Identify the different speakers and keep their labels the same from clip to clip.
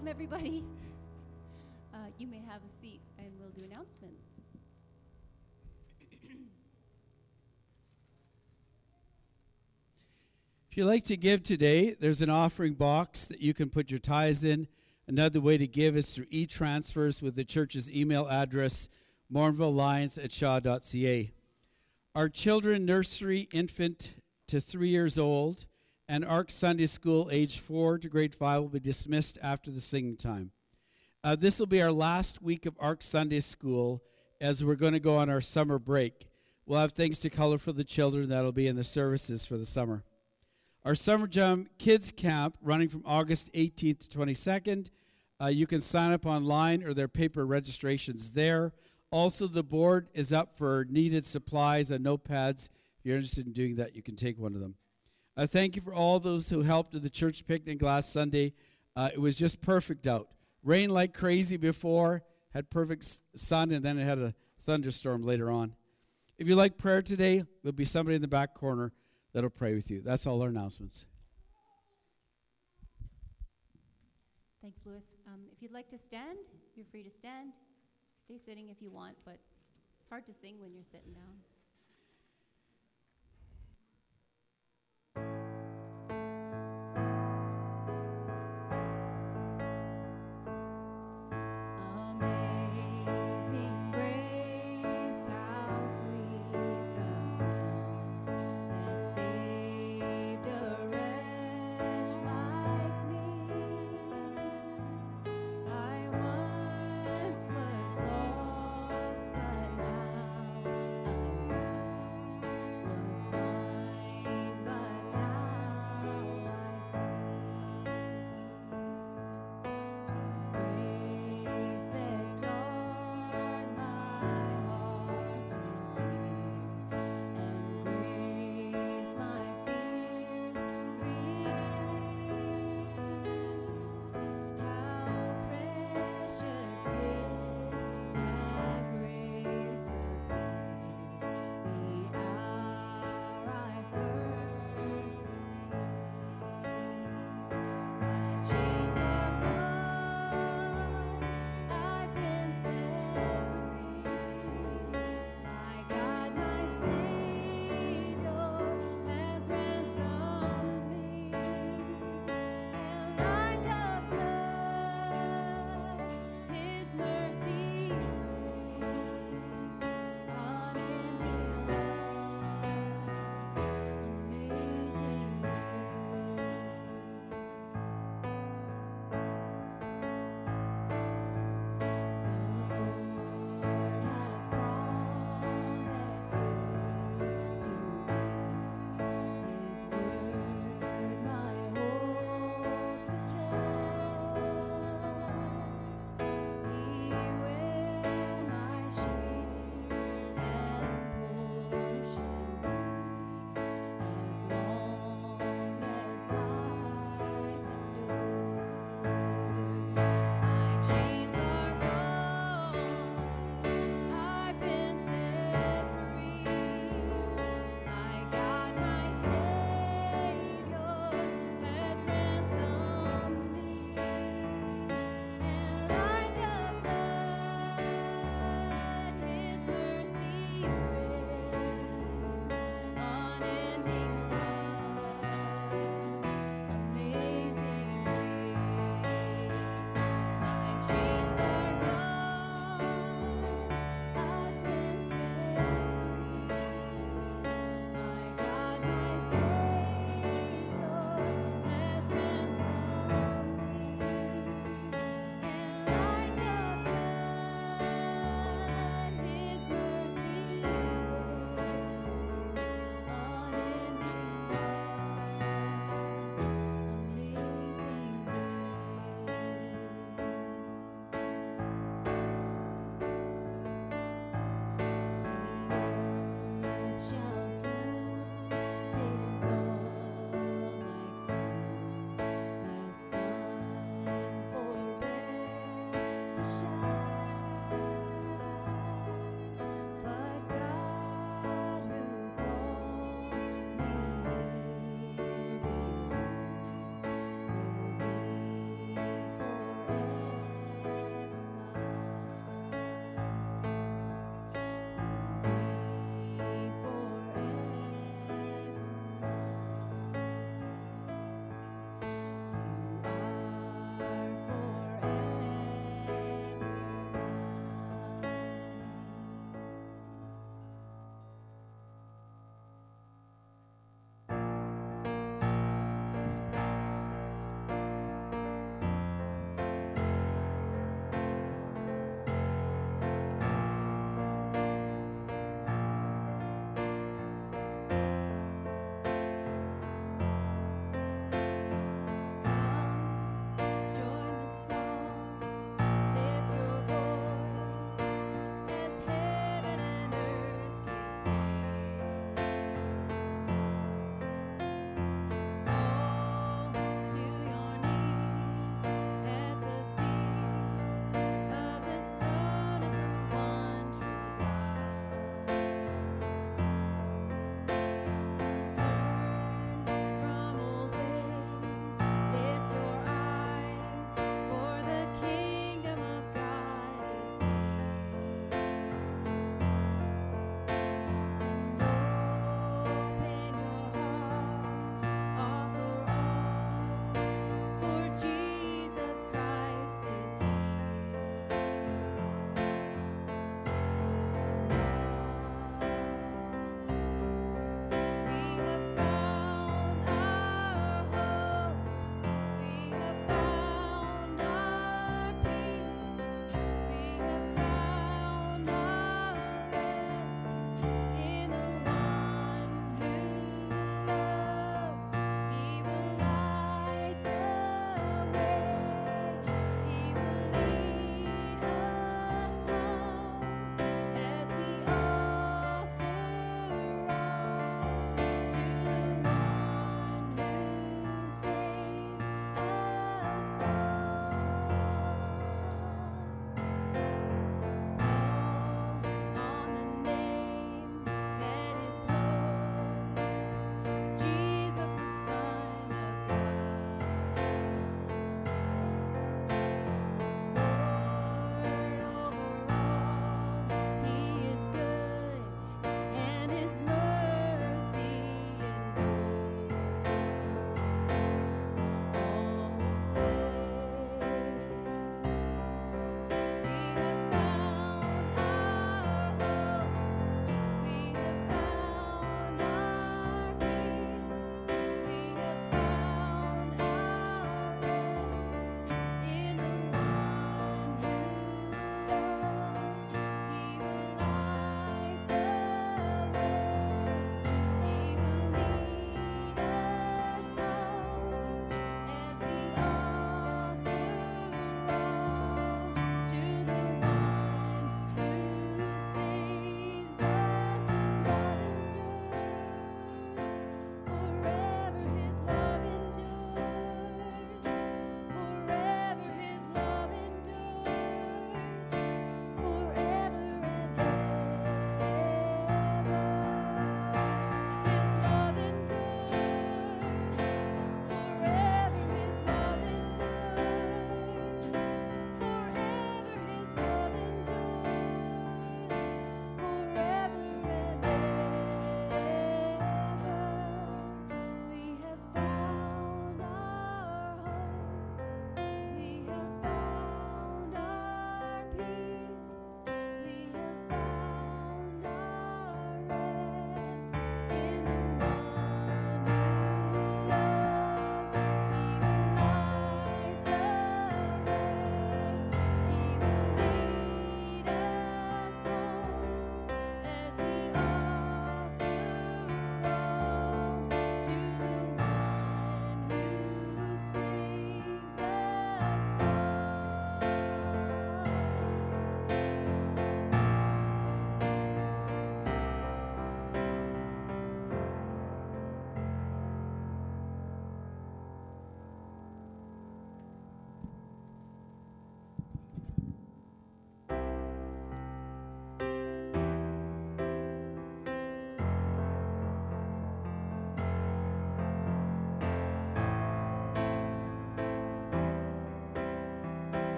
Speaker 1: welcome everybody. You may have a seat and we'll do announcements.
Speaker 2: If you'd like to give today, there's an offering box that you can put your tithes in. Another way to give is through e-transfers with the church's email address, morinvillelions@shaw.ca. Our children, nursery, infant to 3 years old, and ARC Sunday School, age 4 to grade 5, will be dismissed after the singing time. This will be our last week of ARC Sunday School as we're going to go on our summer break. We'll have things to color for the children that'll be in the services for the summer. Our Summer Jump Kids Camp, running from August 18th to 22nd. You can sign up online or there are paper registrations there. Also, the board is up for needed supplies and notepads. If you're interested in doing that, you can take one of them. Thank you for all those who helped at the church picnic last Sunday. It was just perfect out. Rained like crazy before, had perfect sun, and then it had a thunderstorm later on. If you like prayer today, there'll be somebody in the back corner that'll pray with you. That's all our announcements.
Speaker 1: Thanks, Louis. If you'd like to stand, you're free to stand. Stay sitting if you want, but it's hard to sing when you're sitting down.
Speaker 3: I once was lost, but now I'm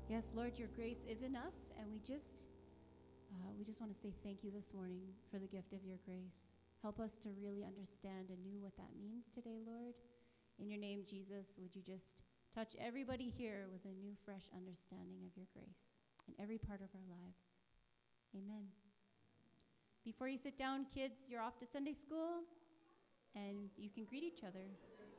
Speaker 1: Yes, Lord, your grace is enough, and we just want to say thank you this morning for the gift of your grace. Help us to really understand anew what that means today, Lord. In your name, Jesus, would you just touch everybody here with a new, fresh understanding of your grace in every part of our lives. Amen. Before you sit down, kids, you're off to Sunday school, and you can greet each other.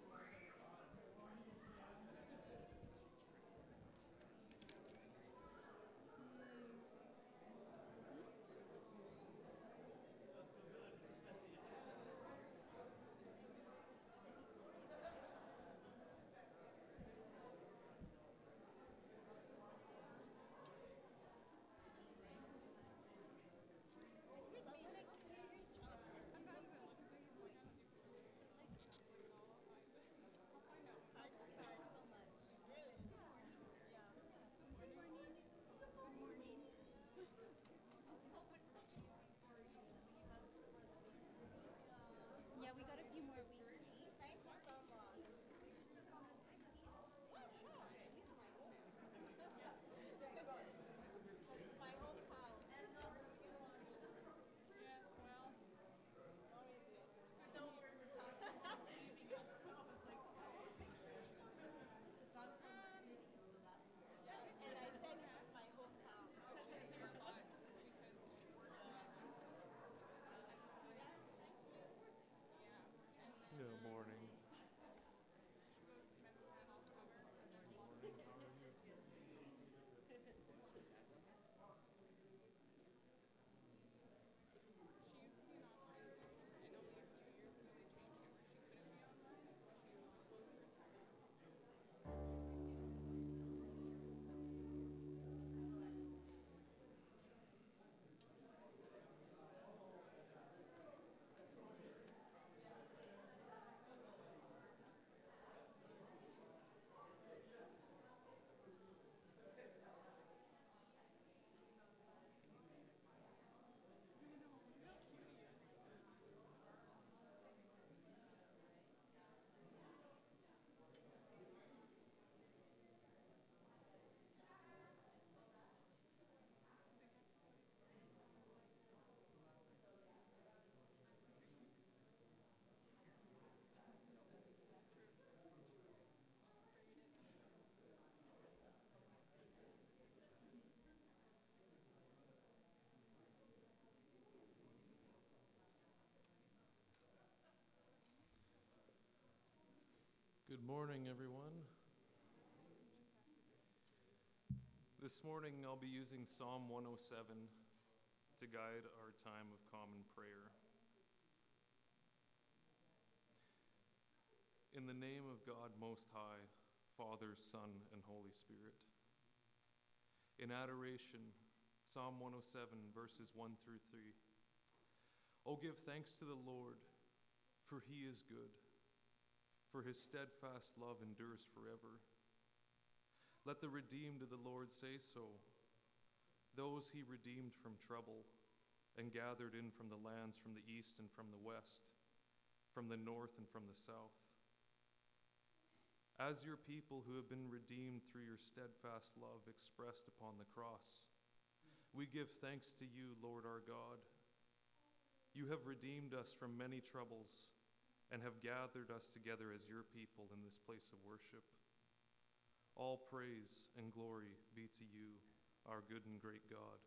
Speaker 1: Yeah, we got a few more weeks.
Speaker 3: Thank you so much. It's my hometown.
Speaker 4: Yes, well,
Speaker 3: No, we're talking about city because I was like, because I'm from the city, so that's where. And I said this is my hometown.
Speaker 4: she's here a lot because she works
Speaker 5: Good morning.
Speaker 4: she goes to Medicine all summer.
Speaker 5: Morning. How are you?
Speaker 4: She used to be an online teacher, and only a few years ago they changed it where she couldn't be online, but she was supposed to retire.
Speaker 5: Good morning, everyone. This morning I'll be using Psalm 107 to guide our time of common prayer. In the name of God Most High, Father, Son, and Holy Spirit. In adoration, Psalm 107, verses 1 through 3. Oh, give thanks to the Lord, for he is good, for his steadfast love endures forever. Let the redeemed of the Lord say so, those he redeemed from trouble and gathered in from the lands from the east and from the west, from the north and from the south. As your people who have been redeemed through your steadfast love expressed upon the cross, we give thanks to you, Lord our God. You have redeemed us from many troubles and have gathered us together as your people in this place of worship. All praise and glory be to you, our good and great God.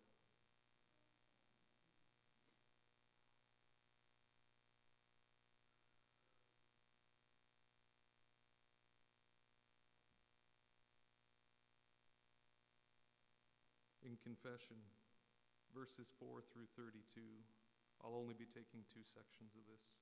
Speaker 5: In confession, verses 4 through 32, I'll only be taking two sections of this.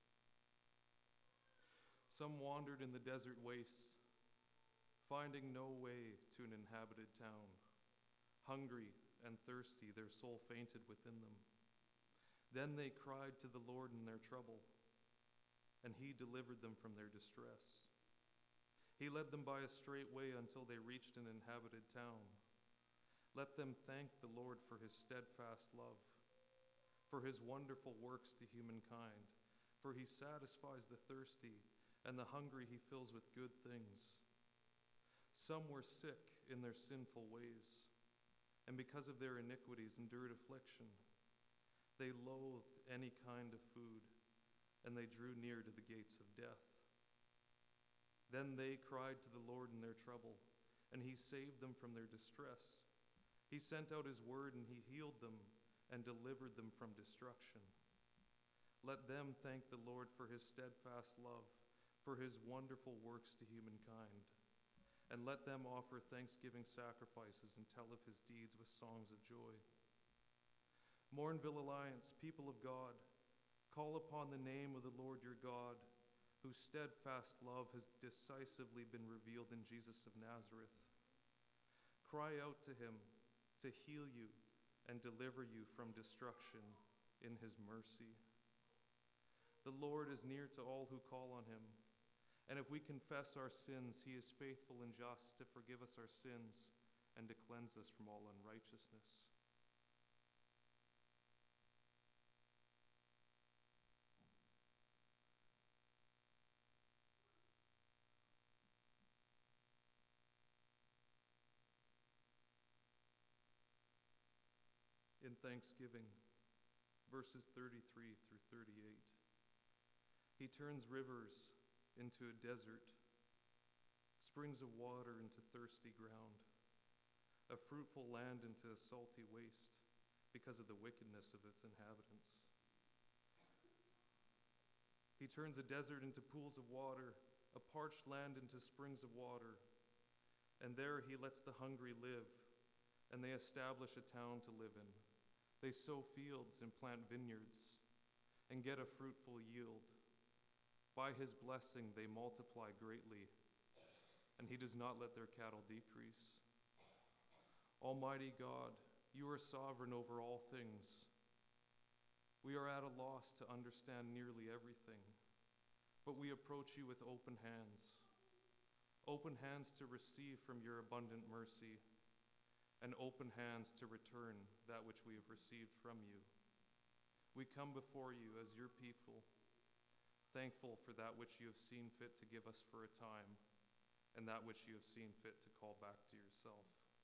Speaker 5: Some wandered in the desert wastes, finding no way to an inhabited town. Hungry and thirsty, their soul fainted within them. Then they cried to the Lord in their trouble, and he delivered them from their distress. He led them by a straight way until they reached an inhabited town. Let them thank the Lord for his steadfast love, for his wonderful works to humankind, for he satisfies the thirsty, and the hungry he fills with good things. Some were sick in their sinful ways, and because of their iniquities endured affliction. They loathed any kind of food, and they drew near to the gates of death. Then they cried to the Lord in their trouble, and he saved them from their distress. He sent out his word, and he healed them and delivered them from destruction. Let them thank the Lord for his steadfast love, for his wonderful works to humankind. And let them offer thanksgiving sacrifices and tell of his deeds with songs of joy. Mournville Alliance, people of God, call upon the name of the Lord your God, whose steadfast love has decisively been revealed in Jesus of Nazareth. Cry out to him to heal you and deliver you from destruction in his mercy. The Lord is near to all who call on him. And if we confess our sins, he is faithful and just to forgive us our sins and to cleanse us from all unrighteousness. In thanksgiving, verses 33 through 38. He turns rivers into a desert, springs of water into thirsty ground, a fruitful land into a salty waste because of the wickedness of its inhabitants. He turns a desert into pools of water, a parched land into springs of water, and there he lets the hungry live, and they establish a town to live in. They sow fields and plant vineyards and get a fruitful yield. By his blessing, they multiply greatly, and he does not let their cattle decrease. Almighty God, you are sovereign over all things. We are at a loss to understand nearly everything, but we approach you with open hands to receive from your abundant mercy, and open hands to return that which we have received from you. We come before you as your people, thankful for that which you have seen fit to give us for a time, and that which you have seen fit to call back to yourself.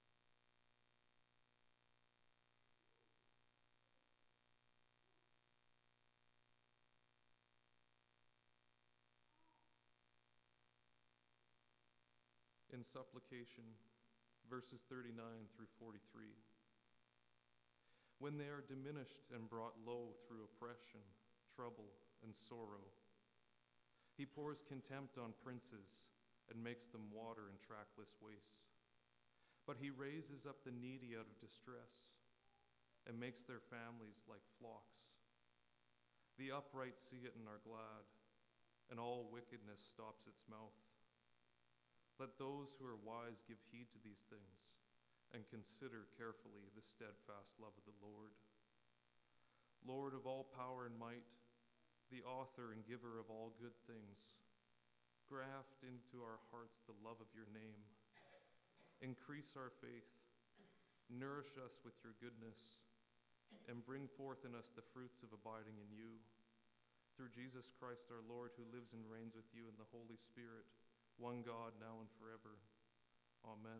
Speaker 5: In supplication, verses 39 through 43. When they are diminished and brought low through oppression, trouble, and sorrow, he pours contempt on princes and makes them water in trackless wastes. But he raises up the needy out of distress and makes their families like flocks. The upright see it and are glad, and all wickedness stops its mouth. Let those who are wise give heed to these things and consider carefully the steadfast love of the Lord. Lord of all power and might, the author and giver of all good things, graft into our hearts the love of your name. Increase our faith, nourish us with your goodness, and bring forth in us the fruits of abiding in you. Through Jesus Christ our Lord, who lives and reigns with you in the Holy Spirit, one God, now and forever. Amen.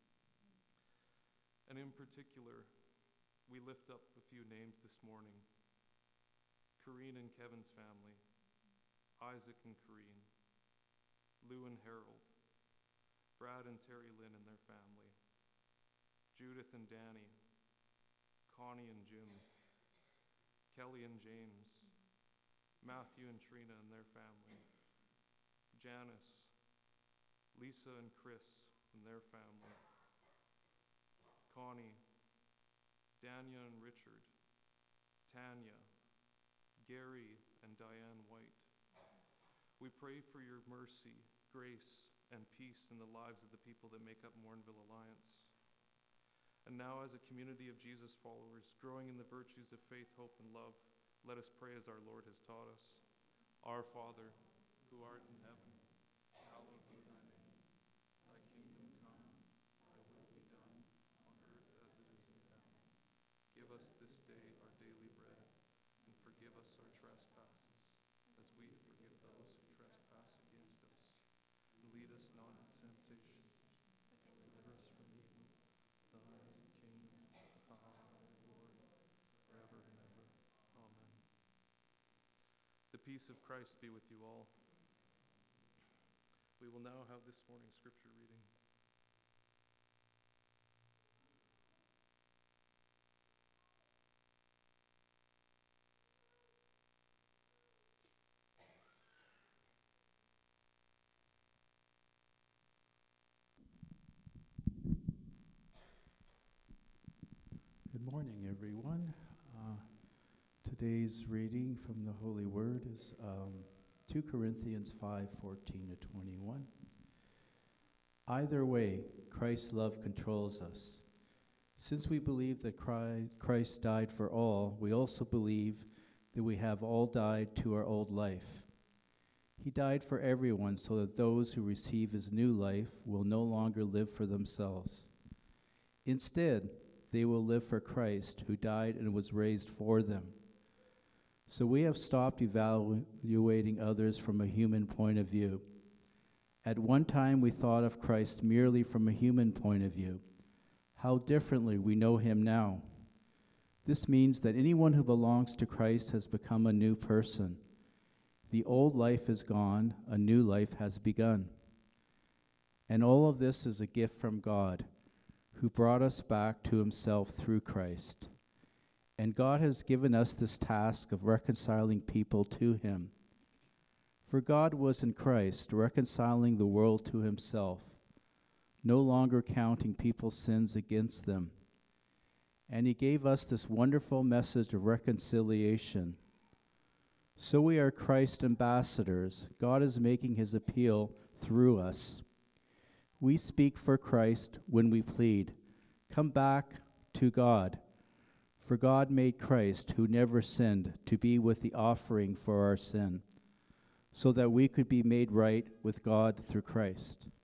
Speaker 5: And in particular, we lift up a few names this morning. Corrine and Kevin's family, Isaac and Corrine, Lou and Harold, Brad and Terry Lynn and their family, Judith and Danny, Connie and Jim, Kelly and James, Matthew and Trina and their family, Janice, Lisa and Chris and their family, Connie, Dania and Richard, Tanya, Gary and Diane White. We pray for your mercy, grace, and peace in the lives of the people that make up Mournville Alliance. And now, as a community of Jesus followers, growing in the virtues of faith, hope, and love, let us pray as our Lord has taught us. Our Father, who art in heaven, hallowed be thy name. Thy kingdom come, thy will be done, on earth as it is in heaven. Give us this day our daily bread, and forgive us our trespasses, as we forgive those who trespass against us. And lead us not into temptation, but deliver us from evil. Thine is the kingdom, the peace of Christ be with you all. We will now have this morning's scripture reading.
Speaker 6: Good morning, everyone. Today's reading from the Holy Word is 2 Corinthians 5:14-21. Either way, Christ's love controls us. Since we believe that Christ died for all, we also believe that we have all died to our old life. He died for everyone so that those who receive his new life will no longer live for themselves. Instead, they will live for Christ, who died and was raised for them. So we have stopped evaluating others from a human point of view. At one time, we thought of Christ merely from a human point of view. How differently we know him now. This means that anyone who belongs to Christ has become a new person. The old life is gone, a new life has begun. And all of this is a gift from God, who brought us back to himself through Christ. And God has given us this task of reconciling people to him. For God was in Christ, reconciling the world to himself, no longer counting people's sins against them. And he gave us this wonderful message of reconciliation. So we are Christ's ambassadors. God is making his appeal through us. We speak for Christ when we plead, "Come back to God." For God made Christ, who never sinned, to be with the offering for our sin, so that we could be made right with God through Christ.